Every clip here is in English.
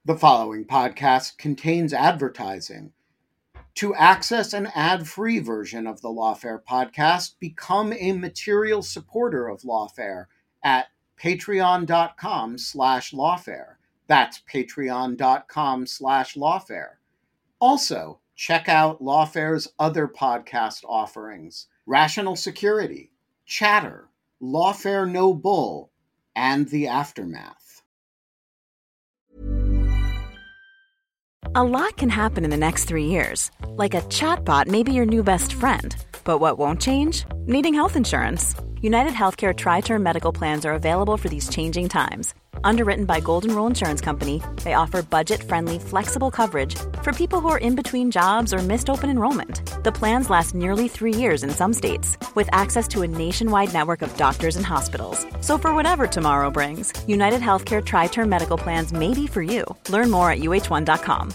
The following podcast contains advertising. To access an ad-free version of the Lawfare podcast, become a material supporter of Lawfare at patreon.com/lawfare. That's patreon.com/lawfare. Also, check out Lawfare's other podcast offerings: Rational Security, Chatter, Lawfare No Bull, and The Aftermath. A lot can happen in the next 3 years. Like a chatbot may be your new best friend. But what won't change? Needing health insurance. United Healthcare Tri-Term Medical Plans are available for these changing times. Underwritten by Golden Rule Insurance Company, they offer budget-friendly, flexible coverage for people who are in between jobs or missed open enrollment. The plans last nearly 3 years in some states, with access to a nationwide network of doctors and hospitals. So for whatever tomorrow brings, United Healthcare Tri-Term Medical Plans may be for you. Learn more at uh1.com.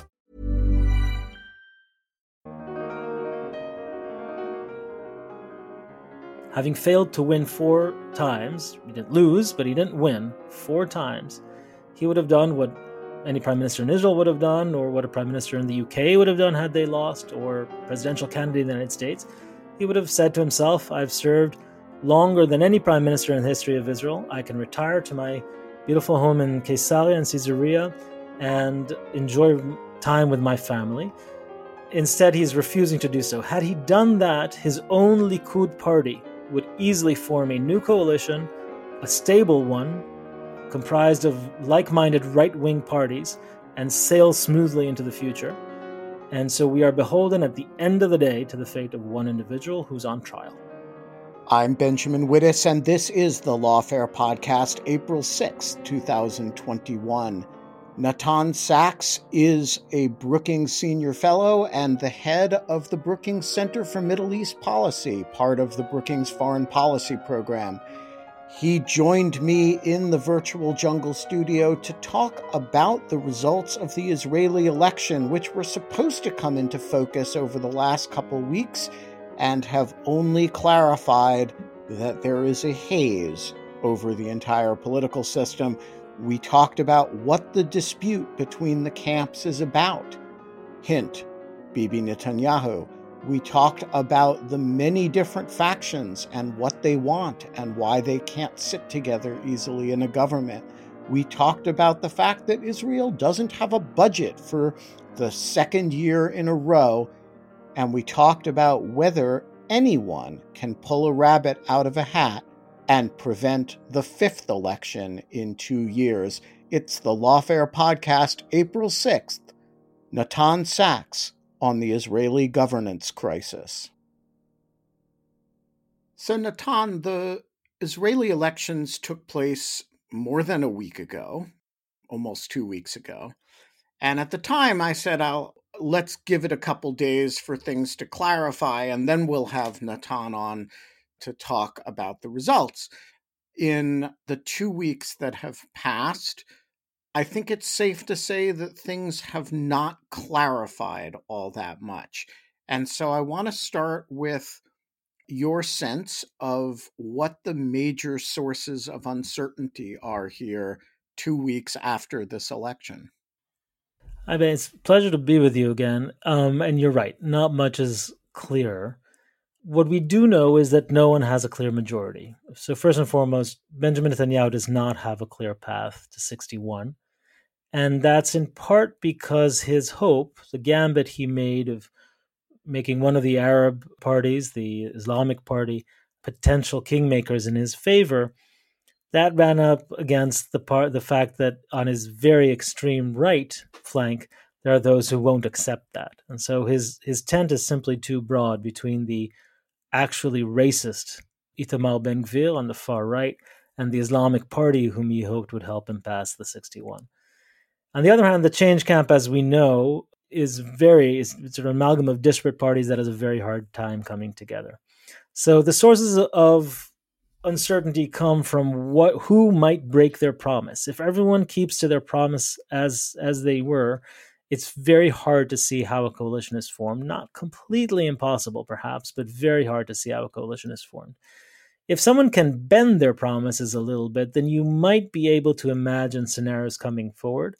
Having failed to win 4 times, he didn't lose, but he didn't win 4 times, he would have done what any prime minister in Israel would have done, or what a prime minister in the UK would have done had they lost, or presidential candidate in the United States. He would have said to himself, I've served longer than any prime minister in the history of Israel. I can retire to my beautiful home in Caesarea and Caesarea and enjoy time with my family. Instead, he's refusing to do so. Had he done that, his own Likud party would easily form a new coalition, a stable one, comprised of like-minded right-wing parties, and sail smoothly into the future. And so we are beholden at the end of the day to the fate of one individual who's on trial. I'm Benjamin Wittes, and this is the Lawfare Podcast, April 6, 2021. Natan Sachs is a Brookings Senior Fellow and the head of the Brookings Center for Middle East Policy, part of the Brookings Foreign Policy Program. He joined me in the virtual jungle studio to talk about the results of the Israeli election, which were supposed to come into focus over the last couple weeks and have only clarified that there is a haze over the entire political system. We talked about what the dispute between the camps is about. Hint, Bibi Netanyahu. We talked about the many different factions and what they want and why they can't sit together easily in a government. We talked about the fact that Israel doesn't have a budget for the second year in a row. And we talked about whether anyone can pull a rabbit out of a hat and prevent the 5th election in 2 years. It's the Lawfare Podcast, April 6th. Natan Sachs on the Israeli governance crisis. So, Natan, the Israeli elections took place more than a week ago, almost 2 weeks ago. And at the time, I said, let's give it a couple days for things to clarify, and then we'll have Natan on to talk about the results. In the 2 weeks that have passed, I think it's safe to say that things have not clarified all that much. And so I want to start with your sense of what the major sources of uncertainty are here 2 weeks after this election. I mean, it's a pleasure to be with you again. And you're right, not much is clear. What we do know is that no one has a clear majority. So first and foremost, Benjamin Netanyahu does not have a clear path to 61. And that's in part because his hope, the gambit he made of making one of the Arab parties, the Islamic Party, potential kingmakers in his favor, that ran up against the fact that on his very extreme right flank, there are those who won't accept that. And so his tent is simply too broad between the actually racist Itamar Ben-Gvir on the far right and the Islamic Party, whom he hoped would help him pass the 61. On the other hand, the Change Camp, as we know, it's an amalgam of disparate parties that has a very hard time coming together. So the sources of uncertainty come from who might break their promise. If everyone keeps to their promise as they were, it's very hard to see how a coalition is formed. Not completely impossible, perhaps, but very hard to see how a coalition is formed. If someone can bend their promises a little bit, then you might be able to imagine scenarios coming forward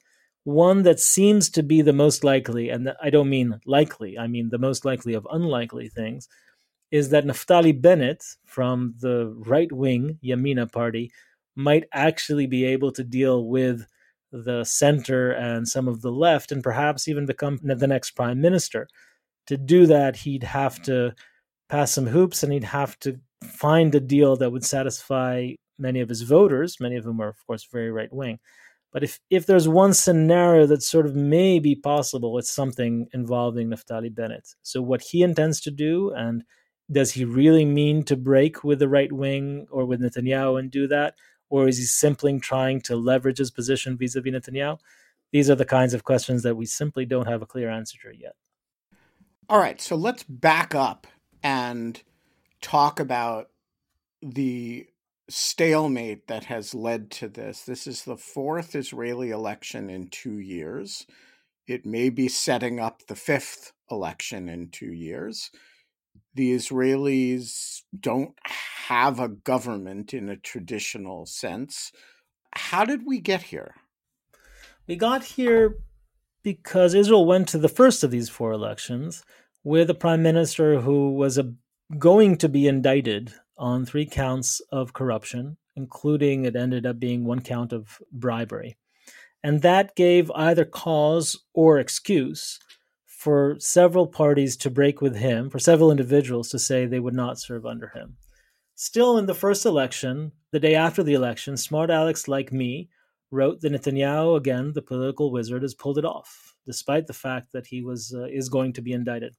one that seems to be the most likely, and I don't mean likely, I mean the most likely of unlikely things, is that Naftali Bennett from the right-wing Yamina party might actually be able to deal with the center and some of the left and perhaps even become the next prime minister. To do that, he'd have to pass some hoops and he'd have to find a deal that would satisfy many of his voters, many of whom are, of course, very right-wing. But if there's one scenario that sort of may be possible, it's something involving Naftali Bennett. So what he intends to do, and does he really mean to break with the right wing or with Netanyahu and do that? Or is he simply trying to leverage his position vis-a-vis Netanyahu? These are the kinds of questions that we simply don't have a clear answer to yet. All right, so let's back up and talk about the stalemate that has led to this. This is the fourth Israeli election in 2 years. It may be setting up the fifth election in 2 years. The Israelis don't have a government in a traditional sense. How did we get here? We got here because Israel went to the first of these four elections with a prime minister who was going to be indicted on 3 counts of corruption, including it ended up being 1 count of bribery. And that gave either cause or excuse for several parties to break with him, for several individuals to say they would not serve under him. Still, in the first election, the day after the election, smart Alex like me wrote that Netanyahu, again, the political wizard, has pulled it off, despite the fact that he is going to be indicted.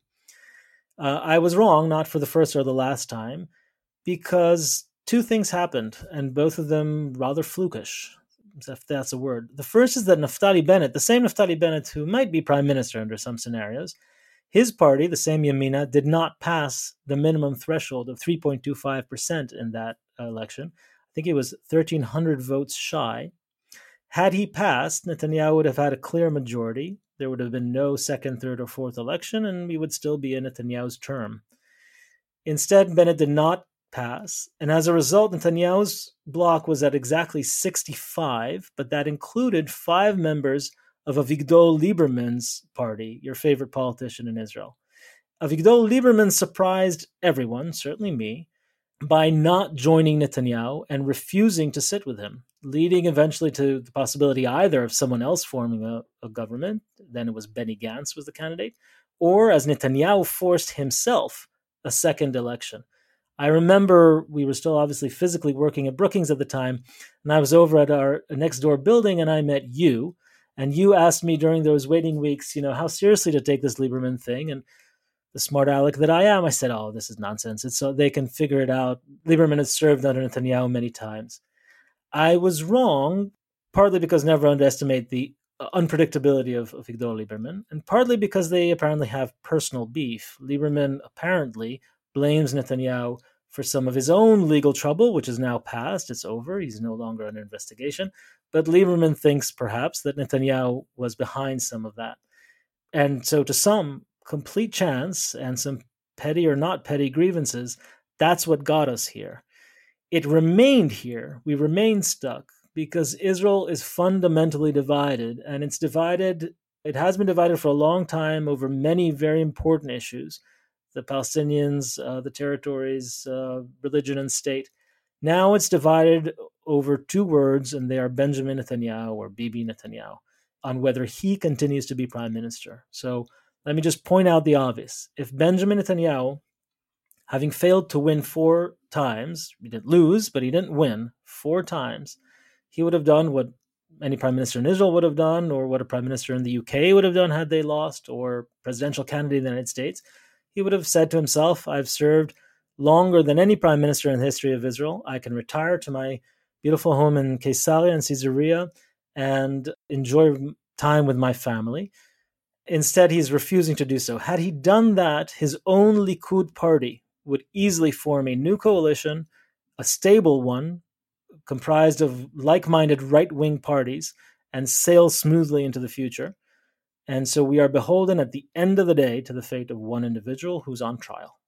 I was wrong, not for the first or the last time, because 2 things happened, and both of them rather flukish, if that's a word. The first is that Naftali Bennett, the same Naftali Bennett who might be prime minister under some scenarios, his party, the same Yamina, did not pass the minimum threshold of 3.25% in that election. I think he was 1,300 votes shy. Had he passed, Netanyahu would have had a clear majority. There would have been no second, third, or fourth election, and we would still be in Netanyahu's term. Instead, Bennett did not pass, and as a result, Netanyahu's bloc was at exactly 65, but that included 5 members of Avigdor Lieberman's party, your favorite politician in Israel. Avigdor Lieberman surprised everyone, certainly me, by not joining Netanyahu and refusing to sit with him, leading eventually to the possibility either of someone else forming a government, then it was Benny Gantz was the candidate, or as Netanyahu forced himself, a second election. I remember we were still obviously physically working at Brookings at the time, and I was over at our next door building and I met you, and you asked me during those waiting weeks, how seriously to take this Lieberman thing, and the smart aleck that I am, I said, oh, this is nonsense. It's so they can figure it out. Lieberman has served under Netanyahu many times. I was wrong, partly because never underestimate the unpredictability of Avigdor Lieberman, and partly because they apparently have personal beef. Lieberman apparently blames Netanyahu for some of his own legal trouble, which is now past. It's over. He's no longer under investigation. But Lieberman thinks perhaps that Netanyahu was behind some of that. And so to some complete chance and some petty or not petty grievances, that's what got us here. It remained here. We remained stuck because Israel is fundamentally divided, and it's divided. It has been divided for a long time over many very important issues: the Palestinians, the territories, religion, and state. Now it's divided over 2 words, and they are Benjamin Netanyahu or Bibi Netanyahu, on whether he continues to be prime minister. So let me just point out the obvious. If Benjamin Netanyahu, having failed to win 4 times, he didn't lose, but he didn't win 4 times, he would have done what any prime minister in Israel would have done, or what a prime minister in the UK would have done had they lost, or presidential candidate in the United States. He would have said to himself, I've served longer than any prime minister in the history of Israel. I can retire to my beautiful home in Caesarea and Caesarea and enjoy time with my family. Instead, he's refusing to do so. Had he done that, his own Likud party would easily form a new coalition, a stable one, comprised of like-minded right-wing parties, and sail smoothly into the future. And so we are beholden at the end of the day to the fate of one individual who's on trial.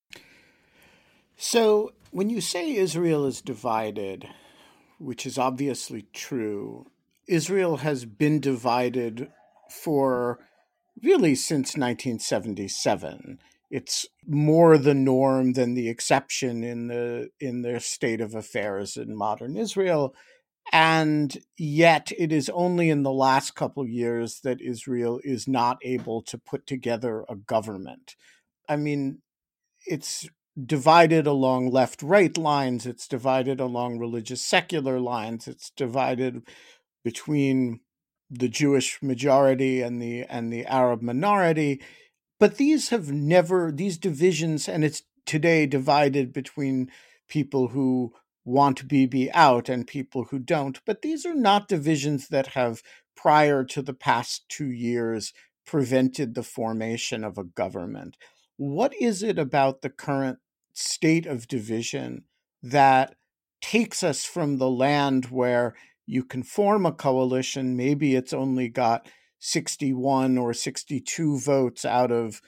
So when you say Israel is divided, which is obviously true, Israel has been divided for really since 1977. It's more the norm than the exception in the state of affairs in modern Israel. And yet it is only in the last couple of years that Israel is not able to put together a government. I mean, it's divided along left-right lines. It's divided along religious secular lines. It's divided between the Jewish majority and the Arab minority. But these divisions, and it's today divided between people who want Bibi out and people who don't. But these are not divisions that have, prior to the past 2 years, prevented the formation of a government. What is it about the current state of division that takes us from the land where you can form a coalition, maybe it's only got 61 or 62 votes out of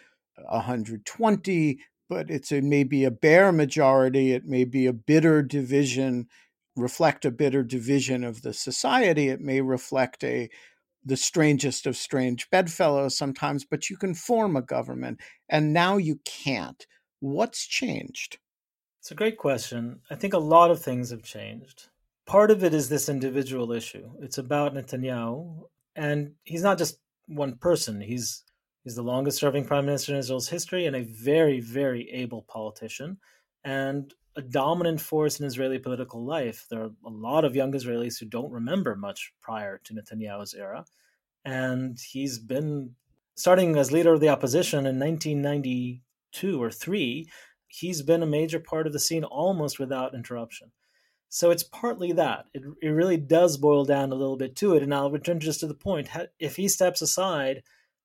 120, but it may be a bare majority, it may be a bitter division, reflect a bitter division of the society, it may reflect the strangest of strange bedfellows sometimes, but you can form a government, and now you can't. What's changed? It's a great question. I think a lot of things have changed. Part of it is this individual issue. It's about Netanyahu, and he's not just one person. He's the longest serving prime minister in Israel's history and a very, very able politician and a dominant force in Israeli political life. There are a lot of young Israelis who don't remember much prior to Netanyahu's era. And he's been, starting as leader of the opposition in 1992 or 3, he's been a major part of the scene almost without interruption. So it's partly that. It really does boil down a little bit to it. And I'll return just to the point. If he steps aside,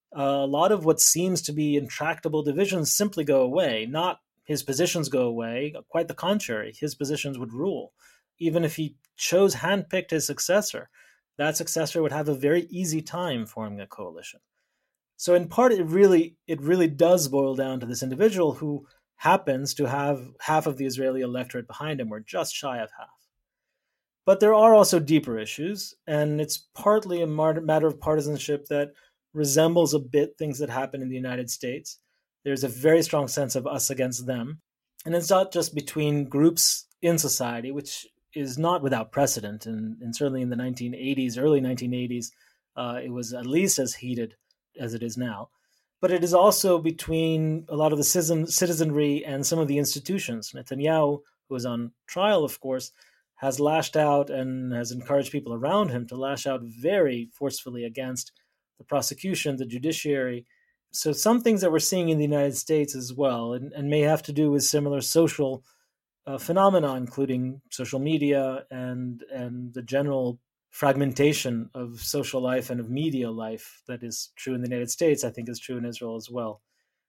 a lot of what seems to be intractable divisions simply go away. Not his positions go away. Quite the contrary. His positions would rule. Even if he handpicked his successor, that successor would have a very easy time forming a coalition. So in part, it really does boil down to this individual who happens to have half of the Israeli electorate behind him, or just shy of half. But there are also deeper issues, and it's partly a matter of partisanship that resembles a bit things that happen in the United States. There's a very strong sense of us against them. And it's not just between groups in society, which is not without precedent. And certainly in the 1980s, early 1980s, it was at least as heated as it is now. But it is also between a lot of the citizenry and some of the institutions. Netanyahu, who is on trial, of course, has lashed out and has encouraged people around him to lash out very forcefully against the prosecution, the judiciary. So some things that we're seeing in the United States as well, and may have to do with similar social phenomena, including social media and the general fragmentation of social life and of media life that is true in the United States, I think is true in Israel as well.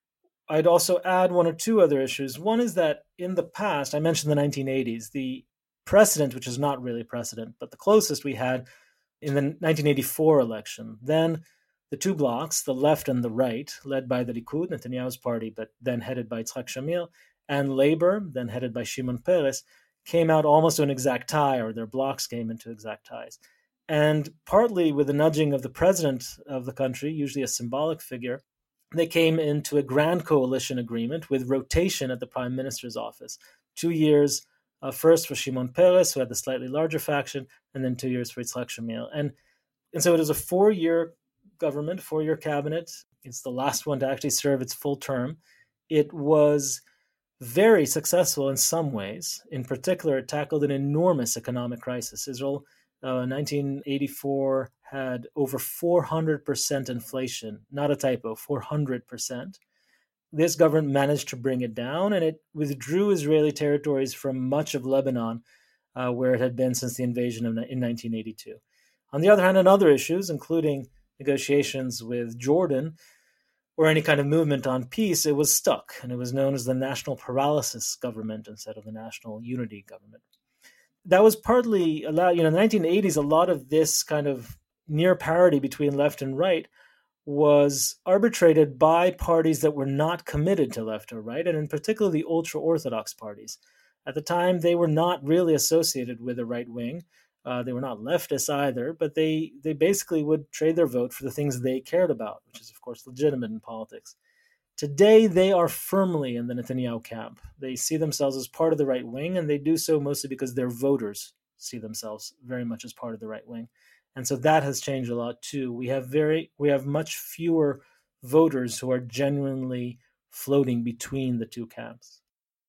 I'd also add one or two other issues. One is that in the past, I mentioned the 1980s, the precedent, which is not really precedent, but the closest we had in the 1984 election. Then the two blocs, the left and the right, led by the Likud, Netanyahu's party, but then headed by Yitzhak Shamir, and Labor, then headed by Shimon Peres, came out almost to an exact tie, or their blocs came into exact ties. And partly with the nudging of the president of the country, usually a symbolic figure, they came into a grand coalition agreement with rotation at the prime minister's office. 2 years, first for Shimon Peres, who had the slightly larger faction, and then 2 years for Yitzhak Shamir. And so it is a 4-year government, 4-year cabinet. It's the last one to actually serve its full term. It was very successful in some ways. In particular, it tackled an enormous economic crisis. Israel, 1984, had over 400% inflation. Not a typo, 400%. This government managed to bring it down, and it withdrew Israeli territories from much of Lebanon, where it had been since the invasion in 1982. On the other hand, on other issues, including negotiations with Jordan, or any kind of movement on peace, it was stuck, and it was known as the National Paralysis Government instead of the National Unity Government. That was partly allowed, in the 1980s, a lot of this kind of near parity between left and right was arbitrated by parties that were not committed to left or right, and in particular the ultra-Orthodox parties. At the time, they were not really associated with the right wing. They were not leftists either, but they basically would trade their vote for the things they cared about, which is, of course, legitimate in politics. Today, they are firmly in the Netanyahu camp. They see themselves as part of the right wing, and they do so mostly because their voters see themselves very much as part of the right wing. And so that has changed a lot too. We have much fewer voters who are genuinely floating between the two camps.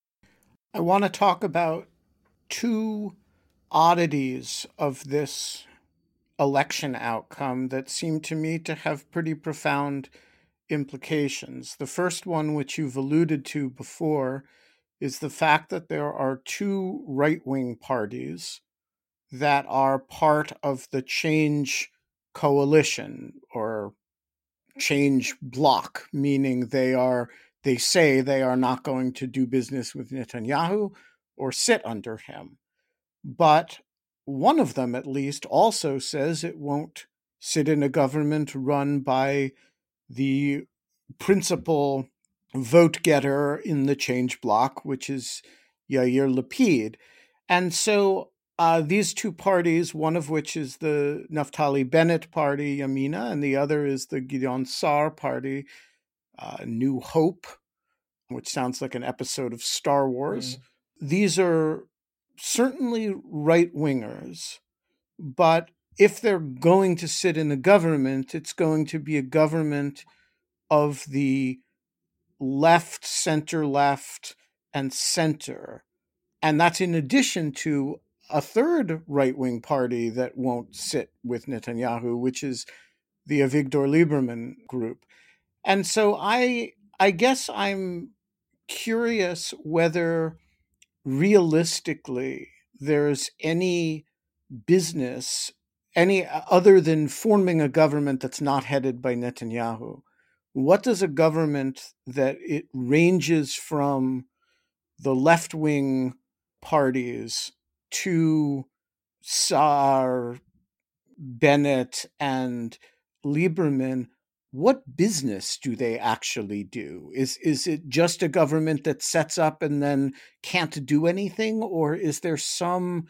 I want to talk about two oddities of this election outcome that seem to me to have pretty profound implications. The first one, which you've alluded to before, is the fact that there are two right-wing parties that are part of the Change coalition or Change bloc, meaning they say they are not going to do business with Netanyahu or sit under him. But one of them, at least, also says it won't sit in a government run by the principal vote getter in the Change bloc, which is Yair Lapid. And so these two parties, one of which is the Naftali Bennett party, Yamina, and the other is the Gideon Sa'ar party, New Hope, which sounds like an episode of Star Wars. These are certainly right-wingers, but if they're going to sit in a government, it's going to be a government of the left, center-left, and center. And that's in addition to a third right-wing party that won't sit with Netanyahu, which is the Avigdor Lieberman group. And so I guess I'm curious whether realistically there's any business, any other than forming a government that's not headed by Netanyahu. What does a government that it ranges from the left-wing parties to Sa'ar, Bennett, and Lieberman, what business do they actually do? Is it just a government that sets up and then can't do anything, or is there some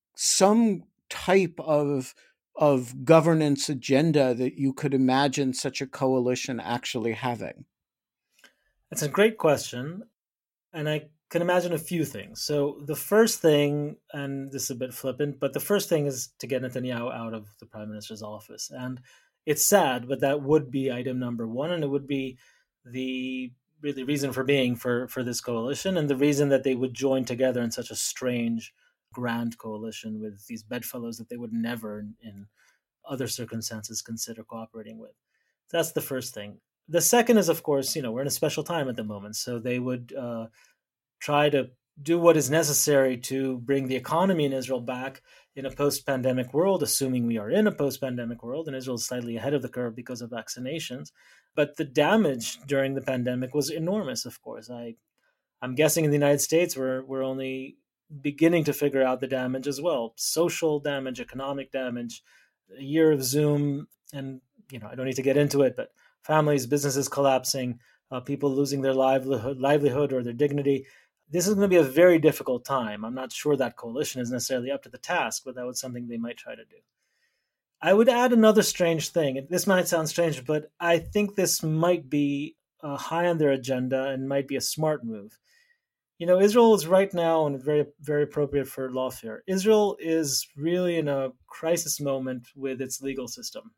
type of governance agenda that you could imagine such a coalition actually having? That's a great question, and I can imagine a few things. So the first thing, and this is a bit flippant, but the first thing is to get Netanyahu out of the prime minister's office. And it's sad, but that would be item number one, and it would be the really reason for being for this coalition, and the reason that they would join together in such a strange, grand coalition with these bedfellows that they would never, in other circumstances, consider cooperating with. That's the first thing. The second is, of course, we're in a special time at the moment, so they would try to do what is necessary to bring the economy in Israel back in a post-pandemic world, assuming we are in a post-pandemic world, and Israel is slightly ahead of the curve because of vaccinations. But the damage during the pandemic was enormous, of course. I'm guessing in the United States, we're only beginning to figure out the damage as well. Social damage, economic damage, a year of Zoom, and I don't need to get into it, but families, businesses collapsing, people losing their livelihood or their dignity. This is going to be a very difficult time. I'm not sure that coalition is necessarily up to the task, but that was something they might try to do. I would add another strange thing. This might sound strange, but I think this might be high on their agenda and might be a smart move. Israel is right now, and very, very appropriate for lawfare. Israel is really in a crisis moment with its legal system.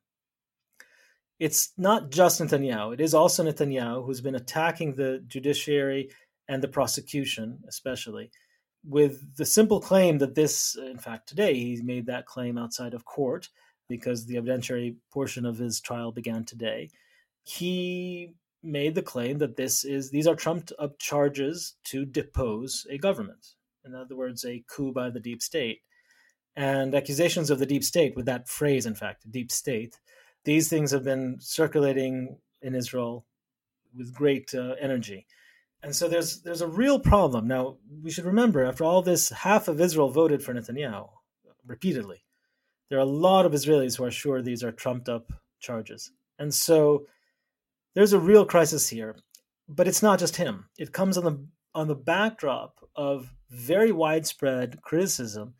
It's not just Netanyahu. It is also Netanyahu who's been attacking the judiciary and the prosecution, especially, with the simple claim that this, in fact, today, he made that claim outside of court because the evidentiary portion of his trial began today. He made the claim that these are trumped up charges to depose a government. In other words, a coup by the deep state. And accusations of the deep state, with that phrase, in fact, deep state, these things have been circulating in Israel with great energy. And so there's a real problem. Now, we should remember, after all this, half of Israel voted for Netanyahu repeatedly. There are a lot of Israelis who are sure these are trumped up charges. And so there's a real crisis here. But it's not just him. It comes on the backdrop of very widespread criticism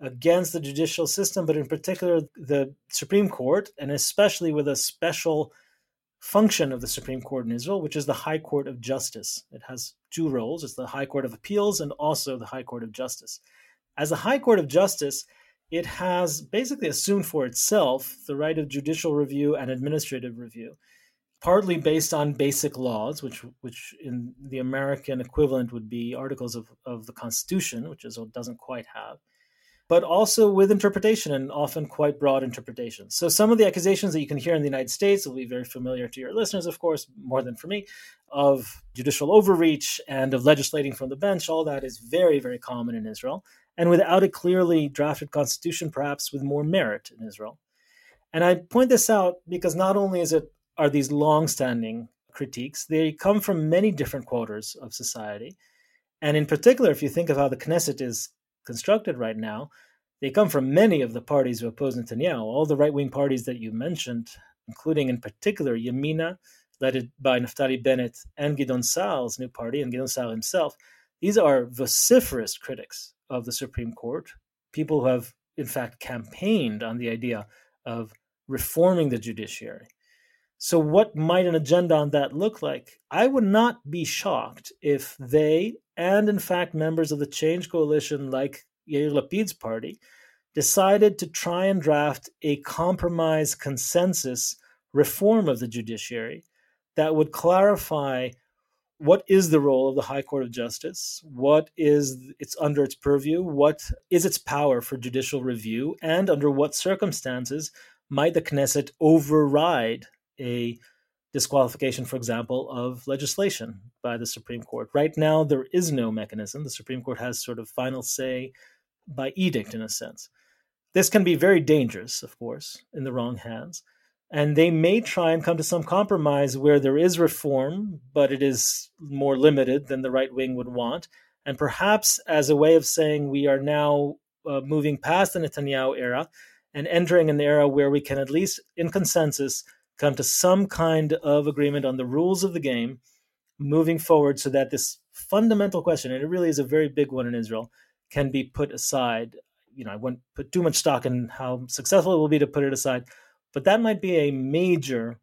against the judicial system, but in particular the Supreme Court, and especially with a special function of the Supreme Court in Israel, which is the High Court of Justice. It has two roles. It's the High Court of Appeals and also the High Court of Justice. As the High Court of Justice, it has basically assumed for itself the right of judicial review and administrative review, partly based on basic laws, which in the American equivalent would be articles of the Constitution, which Israel doesn't quite have, but also with interpretation, and often quite broad interpretation. So some of the accusations that you can hear in the United States will be very familiar to your listeners, of course, more than for me, of judicial overreach and of legislating from the bench. All that is very, very common in Israel, and without a clearly drafted constitution, perhaps with more merit in Israel. And I point this out because not only are these long-standing critiques, they come from many different quarters of society. And in particular, if you think of how the Knesset is constructed right now, they come from many of the parties who oppose Netanyahu, all the right-wing parties that you mentioned, including in particular Yamina, led by Naftali Bennett, and Gideon Sa'ar's new party, and Gideon Sa'ar himself. These are vociferous critics of the Supreme Court, people who have, in fact, campaigned on the idea of reforming the judiciary. So what might an agenda on that look like? I would not be shocked if they, and in fact members of the Change Coalition like Yair Lapid's party, decided to try and draft a compromise consensus reform of the judiciary that would clarify what is the role of the High Court of Justice, what is it's under its purview, what is its power for judicial review, and under what circumstances might the Knesset override a disqualification, for example, of legislation by the Supreme Court. Right now, there is no mechanism. The Supreme Court has sort of final say by edict, in a sense. This can be very dangerous, of course, in the wrong hands. And they may try and come to some compromise where there is reform, but it is more limited than the right wing would want. And perhaps as a way of saying we are now moving past the Netanyahu era and entering an era where we can, at least in consensus, come to some kind of agreement on the rules of the game moving forward, so that this fundamental question, and it really is a very big one in Israel, can be put aside. I wouldn't put too much stock in how successful it will be to put it aside, but that might be a major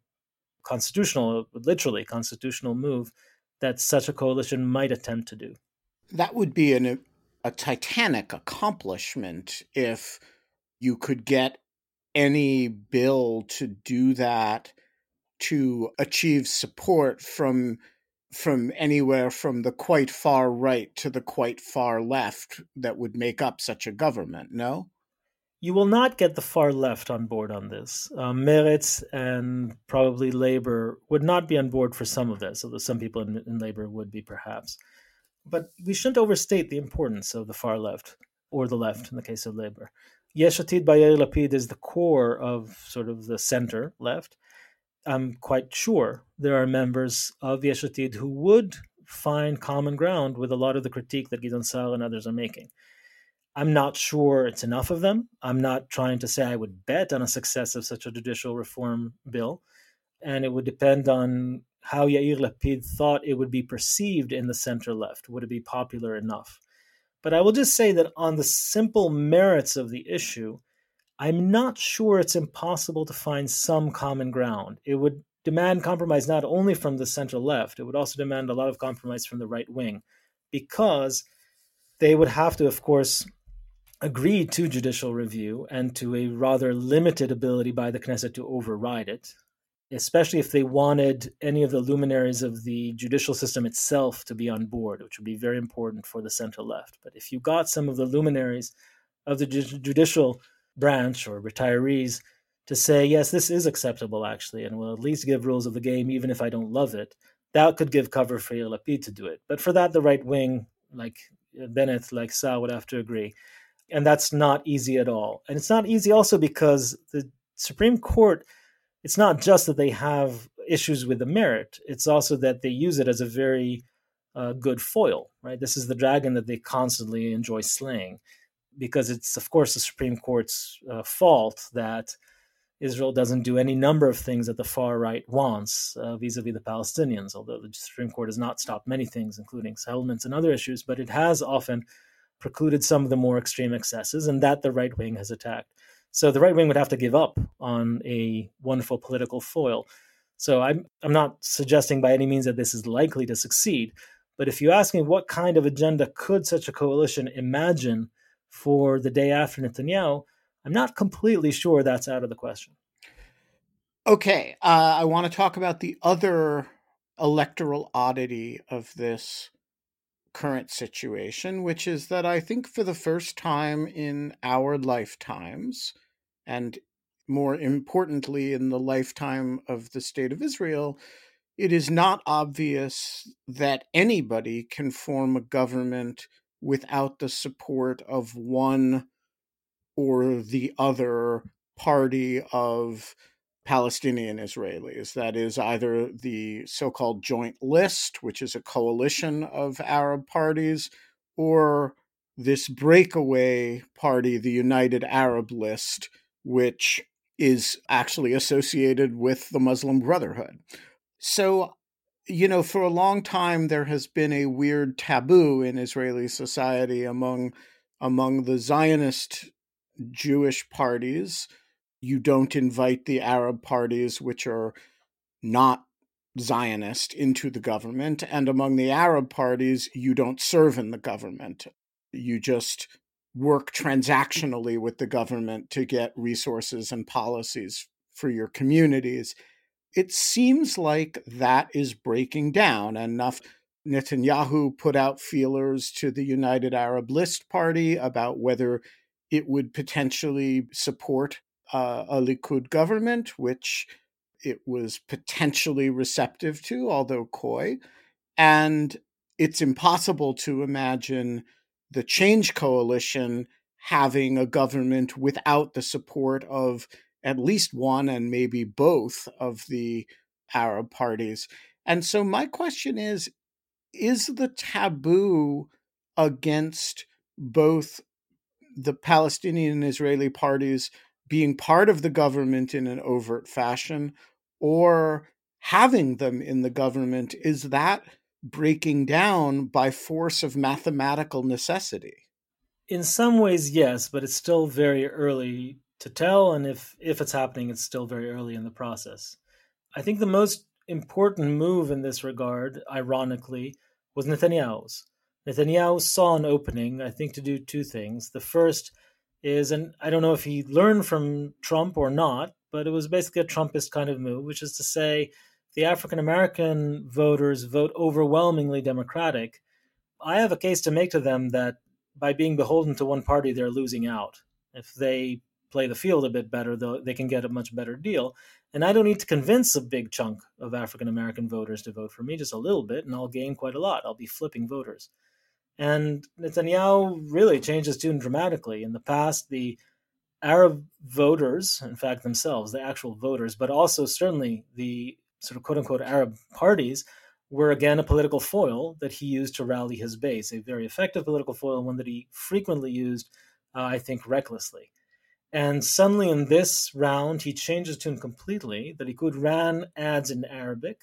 literally constitutional move that such a coalition might attempt to do. That would be a titanic accomplishment if you could get any bill to do that, to achieve support from anywhere from the quite far right to the quite far left that would make up such a government, no? You will not get the far left on board on this. Meretz and probably Labor would not be on board for some of this, although some people in Labor would be perhaps. But we shouldn't overstate the importance of the far left, or the left in the case of Labor. Yesh Atid by Yair Lapid is the core of sort of the center left. I'm quite sure there are members of Yesh Atid who would find common ground with a lot of the critique that Gideon Sa'ar and others are making. I'm not sure it's enough of them. I'm not trying to say I would bet on a success of such a judicial reform bill. And it would depend on how Yair Lapid thought it would be perceived in the center left. Would it be popular enough? But I will just say that on the simple merits of the issue, I'm not sure it's impossible to find some common ground. It would demand compromise not only from the center left, it would also demand a lot of compromise from the right wing, because they would have to, of course, agree to judicial review and to a rather limited ability by the Knesset to override it, especially if they wanted any of the luminaries of the judicial system itself to be on board, which would be very important for the center left. But if you got some of the luminaries of the judicial branch or retirees to say, yes, this is acceptable actually, and will at least give rules of the game even if I don't love it, that could give cover for Yair Lapid to do it. But for that, the right wing, like Bennett, like Sa'ar, would have to agree. And that's not easy at all. And it's not easy also because the Supreme Court, it's not just that they have issues with the merit, it's also that they use it as a very good foil, right? This is the dragon that they constantly enjoy slaying, because it's, of course, the Supreme Court's fault that Israel doesn't do any number of things that the far right wants vis-a-vis the Palestinians, although the Supreme Court has not stopped many things, including settlements and other issues, but it has often precluded some of the more extreme excesses, and that the right wing has attacked. So the right wing would have to give up on a wonderful political foil. So I'm not suggesting by any means that this is likely to succeed. But if you ask me what kind of agenda could such a coalition imagine for the day after Netanyahu, I'm not completely sure that's out of the question. Okay, I want to talk about the other electoral oddity of this current situation, which is that I think for the first time in our lifetimes, and more importantly in the lifetime of the State of Israel, it is not obvious that anybody can form a government without the support of one or the other party of Palestinian Israelis. That is either the so-called Joint List, which is a coalition of Arab parties, or this breakaway party, the United Arab List, which is actually associated with the Muslim Brotherhood. So, for a long time, there has been a weird taboo in Israeli society among the Zionist Jewish parties. You don't invite the Arab parties, which are not Zionist, into the government. And among the Arab parties, you don't serve in the government. You just work transactionally with the government to get resources and policies for your communities. It seems like that is breaking down enough. Netanyahu put out feelers to the United Arab List party about whether it would potentially support a Likud government, which it was potentially receptive to, although coy. And it's impossible to imagine the Change Coalition having a government without the support of at least one and maybe both of the Arab parties. And so my question is the taboo against both the Palestinian and Israeli parties being part of the government in an overt fashion or having them in the government, is that breaking down by force of mathematical necessity? In some ways, yes, but it's still very early to tell. And if it's happening, it's still very early in the process. I think the most important move in this regard, ironically, was Netanyahu's. Netanyahu saw an opening, I think, to do two things. The first is, and I don't know if he learned from Trump or not, but it was basically a Trumpist kind of move, which is to say the African-American voters vote overwhelmingly Democratic. I have a case to make to them that by being beholden to one party, they're losing out. If they play the field a bit better, though, they can get a much better deal. And I don't need to convince a big chunk of African-American voters to vote for me, just a little bit, and I'll gain quite a lot. I'll be flipping voters. And Netanyahu really changed his tune dramatically. In the past, the Arab voters, in fact, themselves, the actual voters, but also certainly the sort of quote-unquote Arab parties, were again a political foil that he used to rally his base, a very effective political foil, one that he frequently used, I think, recklessly. And suddenly in this round, he changed his tune completely. The Likud ran ads in Arabic.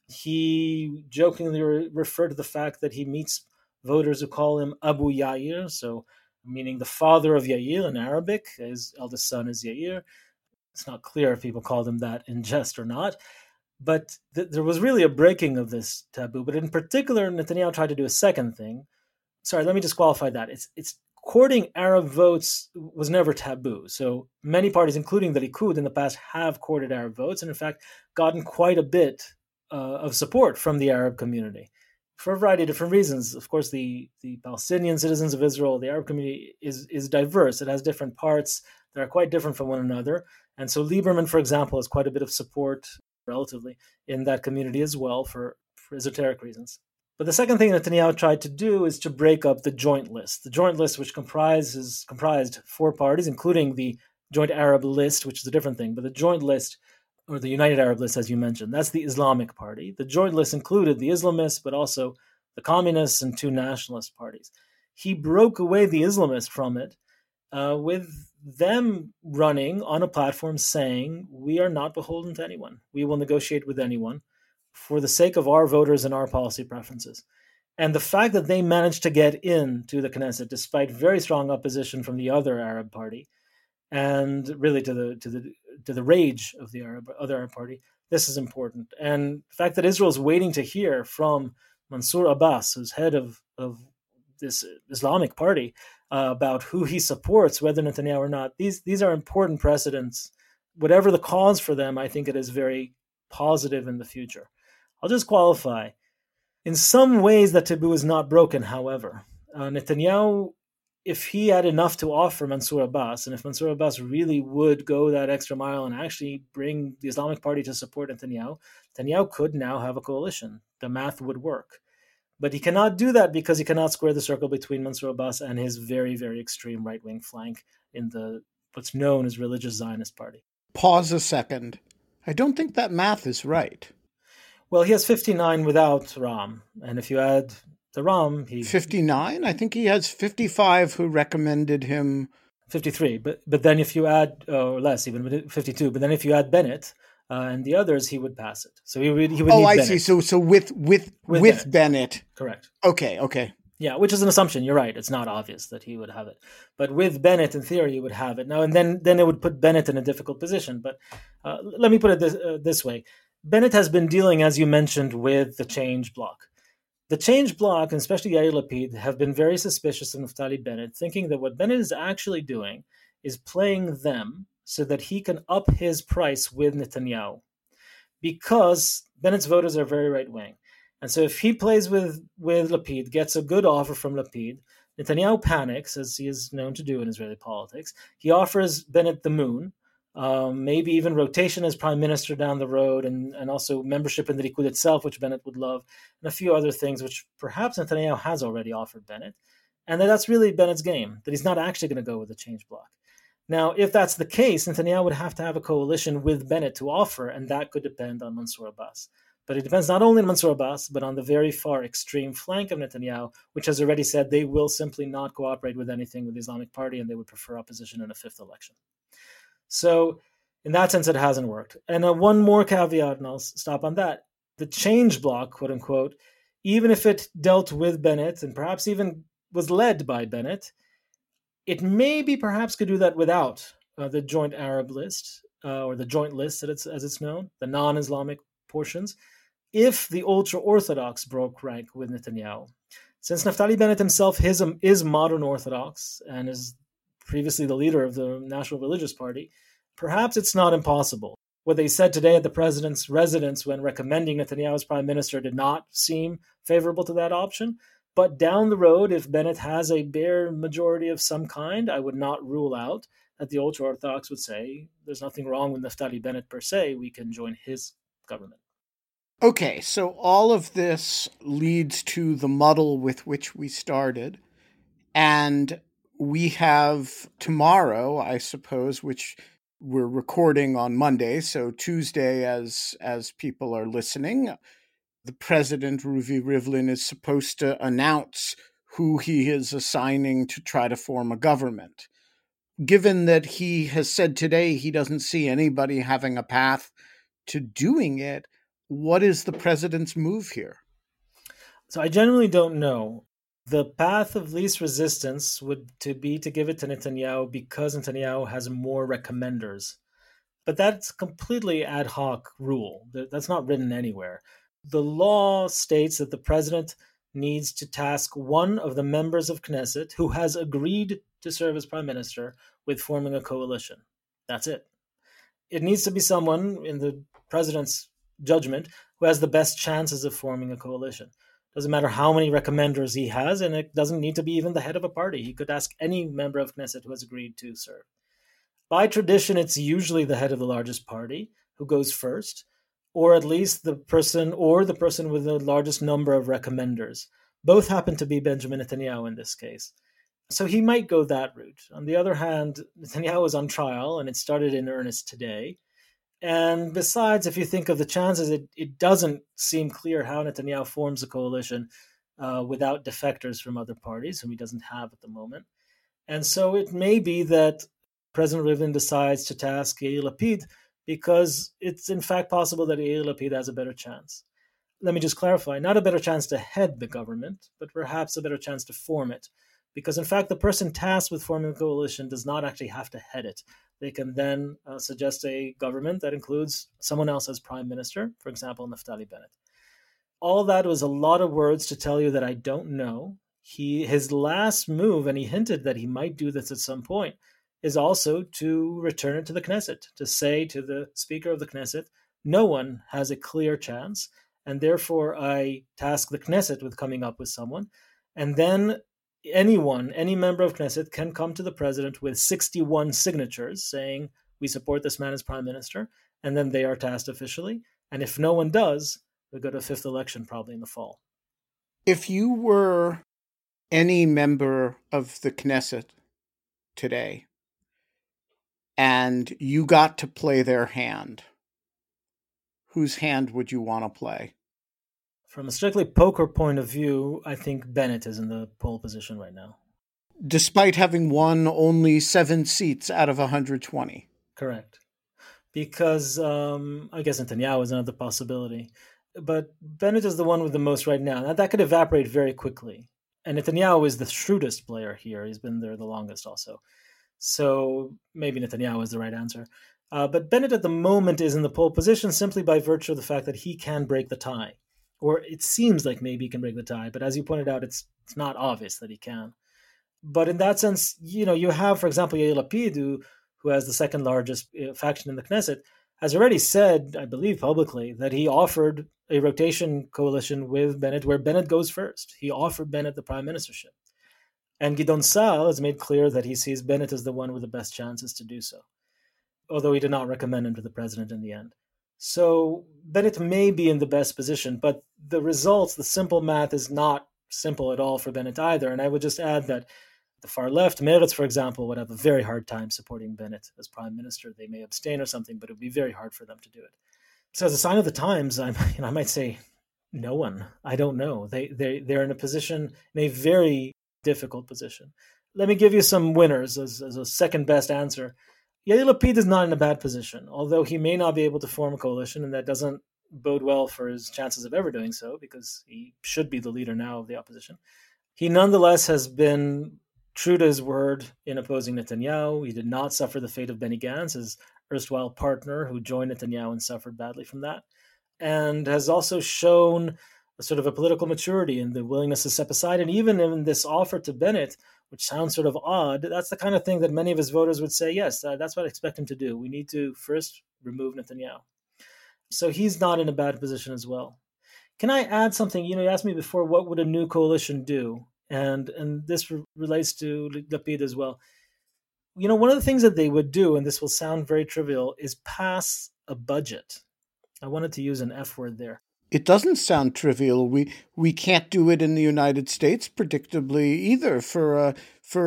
He jokingly referred to the fact that he meets voters who call him Abu Yair, so meaning the father of Yair in Arabic. His eldest son is Yair. It's not clear if people called him that in jest or not. But there was really a breaking of this taboo. But in particular, Netanyahu tried to do a second thing. Sorry, let me just qualify that. It's courting Arab votes was never taboo. So many parties, including the Likud in the past, have courted Arab votes and in fact gotten quite a bit of support from the Arab community for a variety of different reasons. Of course, the Palestinian citizens of Israel, the Arab community is diverse. It has different parts that are quite different from one another. And so Lieberman, for example, has quite a bit of support relatively in that community as well for esoteric reasons. But the second thing Netanyahu tried to do is to break up the Joint List. The Joint List, which comprised four parties, including the Joint Arab List, which is a different thing, but the Joint List, or the United Arab List, as you mentioned, that's the Islamic Party. The Joint List included the Islamists, but also the Communists and two nationalist parties. He broke away the Islamists from it with them running on a platform saying, we are not beholden to anyone. We will negotiate with anyone for the sake of our voters and our policy preferences. And the fact that they managed to get into the Knesset despite very strong opposition from the other Arab party, and really to the rage of the other Arab party, this is important. And the fact that Israel is waiting to hear from Mansour Abbas, who's head of this Islamic party, about who he supports, whether Netanyahu or not, these are important precedents. Whatever the cause for them, I think it is very positive in the future. I'll just qualify. In some ways, that taboo is not broken, however. Netanyahu, if he had enough to offer Mansour Abbas, and if Mansour Abbas really would go that extra mile and actually bring the Islamic Party to support Netanyahu, Netanyahu could now have a coalition. The math would work. But he cannot do that because he cannot square the circle between Mansour Abbas and his very, very extreme right-wing flank in what's known as Religious Zionist Party. Pause a second. I don't think that math is right. Well, he has 59 without Ram. And if you add the Ram, 59? I think he has 55 who recommended him. 53. But then if you add, or less even, 52. But then if you add Bennett and the others, he would pass it. So he would need I Bennett. See. So with Bennett. Correct. Okay. Yeah, which is an assumption. You're right. It's not obvious that he would have it. But with Bennett, in theory, he would have it. Now, and then it would put Bennett in a difficult position. But let me put it this way. Bennett has been dealing, as you mentioned, with the change bloc. The change bloc, and especially Yair Lapid, have been very suspicious of Naftali Bennett, thinking that what Bennett is actually doing is playing them so that he can up his price with Netanyahu. Because Bennett's voters are very right-wing. And so if he plays with Lapid, gets a good offer from Lapid, Netanyahu panics, as he is known to do in Israeli politics. He offers Bennett the moon, maybe even rotation as prime minister down the road, and also membership in the Likud itself, which Bennett would love, and a few other things which perhaps Netanyahu has already offered Bennett. And that's really Bennett's game, that he's not actually going to go with the change bloc. Now, if that's the case, Netanyahu would have to have a coalition with Bennett to offer, and that could depend on Mansour Abbas. But it depends not only on Mansour Abbas, but on the very far extreme flank of Netanyahu, which has already said they will simply not cooperate with anything with the Islamic Party, and they would prefer opposition in a fifth election. So in that sense, it hasn't worked. And one more caveat, and I'll stop on that. The change bloc, quote unquote, even if it dealt with Bennett and perhaps even was led by Bennett, it maybe perhaps could do that without the joint Arab list, or the joint list as it's known, the non-Islamic portions, if the ultra-Orthodox broke rank with Netanyahu. Since Naftali Bennett himself is modern Orthodox and is previously the leader of the National Religious Party, perhaps it's not impossible. What they said today at the president's residence when recommending Netanyahu as prime minister did not seem favorable to that option. But down the road, if Bennett has a bare majority of some kind, I would not rule out that the ultra-Orthodox would say, there's nothing wrong with Naftali Bennett per se, we can join his government. Okay, so all of this leads to the muddle with which we started. And we have tomorrow, I suppose, which we're recording on Monday, so Tuesday as people are listening, the president, Ruvi Rivlin, is supposed to announce who he is assigning to try to form a government. Given that he has said today he doesn't see anybody having a path to doing it, what is the president's move here? So I genuinely don't know. The path of least resistance would be to give it to Netanyahu because Netanyahu has more recommenders. But that's completely ad hoc rule. That's not written anywhere. The law states that the president needs to task one of the members of Knesset who has agreed to serve as prime minister with forming a coalition. That's it. It needs to be someone, in the president's judgment, who has the best chances of forming a coalition. Doesn't matter how many recommenders he has, and it doesn't need to be even the head of a party. He could ask any member of Knesset who has agreed to serve. By tradition, it's usually the head of the largest party who goes first, or at least the person with the largest number of recommenders. Both happen to be Benjamin Netanyahu in this case. So he might go that route. On the other hand, Netanyahu is on trial, and it started in earnest today. And besides, if you think of the chances, it doesn't seem clear how Netanyahu forms a coalition without defectors from other parties, whom he doesn't have at the moment. And so it may be that President Rivlin decides to task Yair Lapid because it's in fact possible that Yair Lapid has a better chance. let me just clarify, not a better chance to head the government, but perhaps a better chance to form it. Because in fact, the person tasked with forming a coalition does not actually have to head it. They can then suggest a government that includes someone else as prime minister, for example, Naftali Bennett. All that was a lot of words to tell you that I don't know. His last move, and he hinted that he might do this at some point, is also to return it to the Knesset, to say to the Speaker of the Knesset, no one has a clear chance, and therefore I task the Knesset with coming up with someone. And then any member of Knesset can come to the president with 61 signatures saying, we support this man as prime minister, and then they are tasked officially. And if no one does, we go to a fifth election probably in the fall. If you were any member of the Knesset today and you got to play their hand, whose hand would you want to play? From a strictly poker point of view, I think Bennett is in the pole position right now. Despite having won only 7 seats out of 120. Correct. Because I guess Netanyahu is another possibility. But Bennett is the one with the most right now. Now, that could evaporate very quickly. And Netanyahu is the shrewdest player here. He's been there the longest also. So maybe Netanyahu is the right answer. But Bennett at the moment is in the pole position simply by virtue of the fact that he can break the tie. Or it seems like maybe he can break the tie. But as you pointed out, it's not obvious that he can. But in that sense, you have, for example, Yair Lapid, who has the second largest faction in the Knesset, has already said, I believe publicly, that he offered a rotation coalition with Bennett where Bennett goes first. He offered Bennett the prime ministership. And Gideon Sa'ar has made clear that he sees Bennett as the one with the best chances to do so, although he did not recommend him to the president in the end. So Bennett may be in the best position, but the results, the simple math, is not simple at all for Bennett either. And I would just add that the far left, Meretz, for example, would have a very hard time supporting Bennett as prime minister. They may abstain or something, but it would be very hard for them to do it. So as a sign of the times, I might say no one. I don't know. They're in a position, in a very difficult position. Let me give you some winners as a second best answer. Yair Lapid is not in a bad position, although he may not be able to form a coalition, and that doesn't bode well for his chances of ever doing so, because he should be the leader now of the opposition. He nonetheless has been true to his word in opposing Netanyahu. He did not suffer the fate of Benny Gantz, his erstwhile partner, who joined Netanyahu and suffered badly from that, and has also shown a sort of a political maturity and the willingness to step aside. And even in this offer to Bennett, which sounds sort of odd, that's the kind of thing that many of his voters would say, yes, that's what I expect him to do. We need to first remove Netanyahu. So he's not in a bad position as well. Can I add something? You asked me before, what would a new coalition do? And this relates to Lapid as well. One of the things that they would do, and this will sound very trivial, is pass a budget. I wanted to use an F word there. It doesn't sound trivial. We can't do it in the United States, predictably, either. For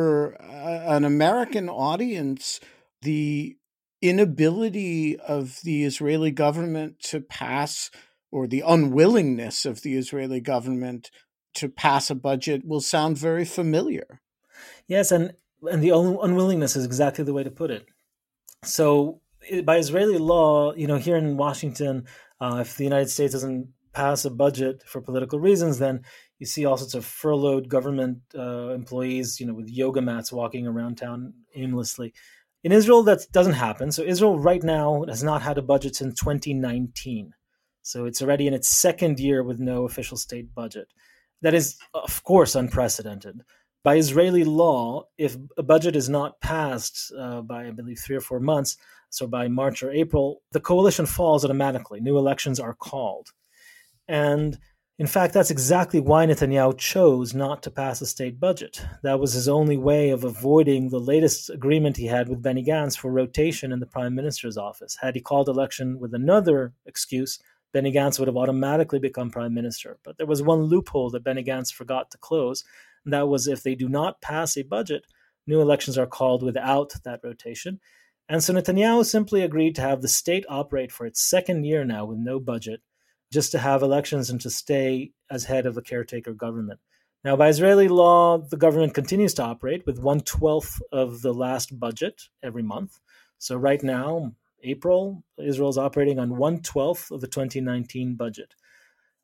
an American audience, the inability of the Israeli government to pass, or the unwillingness of the Israeli government to pass a budget, will sound very familiar. Yes, and the unwillingness is exactly the way to put it. So by Israeli law, here in Washington, if the United States doesn't pass a budget for political reasons, then you see all sorts of furloughed government employees, with yoga mats walking around town aimlessly. In Israel, that doesn't happen. So Israel right now has not had a budget since 2019. So it's already in its second year with no official state budget. That is, of course, unprecedented. By Israeli law, if a budget is not passed by, I believe, 3 or 4 months, so by March or April, the coalition falls automatically. New elections are called. And in fact, that's exactly why Netanyahu chose not to pass a state budget. That was his only way of avoiding the latest agreement he had with Benny Gantz for rotation in the prime minister's office. Had he called election with another excuse, Benny Gantz would have automatically become prime minister. But there was one loophole that Benny Gantz forgot to close, and that was if they do not pass a budget, new elections are called without that rotation. And so Netanyahu simply agreed to have the state operate for its second year now with no budget, just to have elections and to stay as head of a caretaker government. Now, by Israeli law, the government continues to operate with 1/12 of the last budget every month. So right now, April, Israel is operating on 1/12 of the 2019 budget.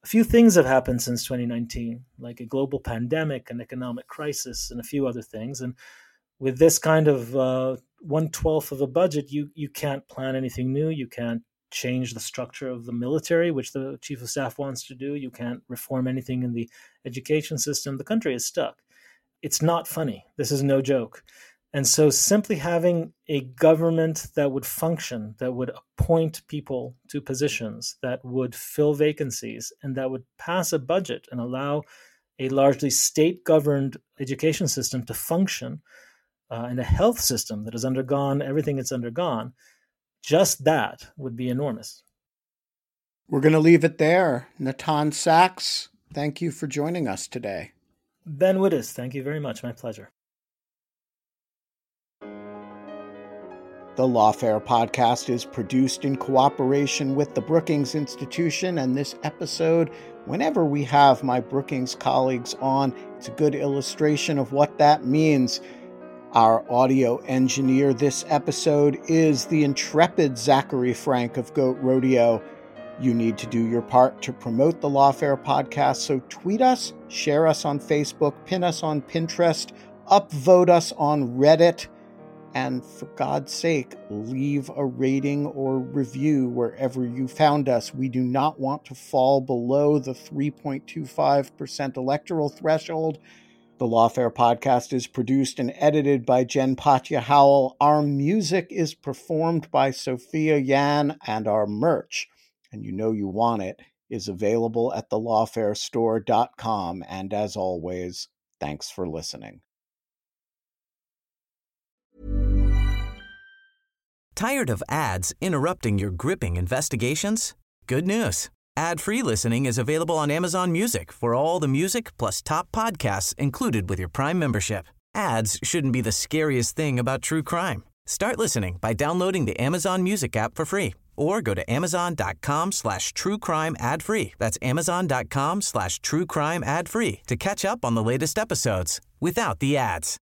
A few things have happened since 2019, like a global pandemic, an economic crisis, and a few other things. And with this kind of 1/12 of a budget, you can't plan anything new. You can't change the structure of the military, which the chief of staff wants to do. You can't reform anything in the education system. The country is stuck. It's not funny. This is no joke. And so simply having a government that would function, that would appoint people to positions, that would fill vacancies, and that would pass a budget and allow a largely state-governed education system to function, and a health system that has undergone everything it's undergone, just that would be enormous. We're going to leave it there. Natan Sachs, thank you for joining us today. Ben Wittes, thank you very much. My pleasure. The Lawfare podcast is produced in cooperation with the Brookings Institution, and this episode, whenever we have my Brookings colleagues on, it's a good illustration of what that means. Our audio engineer this episode is the intrepid Zachary Frank of Goat Rodeo. You need to do your part to promote the Lawfare podcast, so tweet us, share us on Facebook, pin us on Pinterest, upvote us on Reddit, and for God's sake, leave a rating or review wherever you found us. We do not want to fall below the 3.25% electoral threshold. The Lawfare podcast is produced and edited by Jen Patja Howell. Our music is performed by Sophia Yan, and our merch, and you know you want it, is available at thelawfarestore.com. And as always, thanks for listening. Tired of ads interrupting your gripping investigations? Good news. Ad-free listening is available on Amazon Music for all the music plus top podcasts included with your Prime membership. Ads shouldn't be the scariest thing about true crime. Start listening by downloading the Amazon Music app for free or go to amazon.com/truecrime ad-free. That's amazon.com/truecrime ad-free to catch up on the latest episodes without the ads.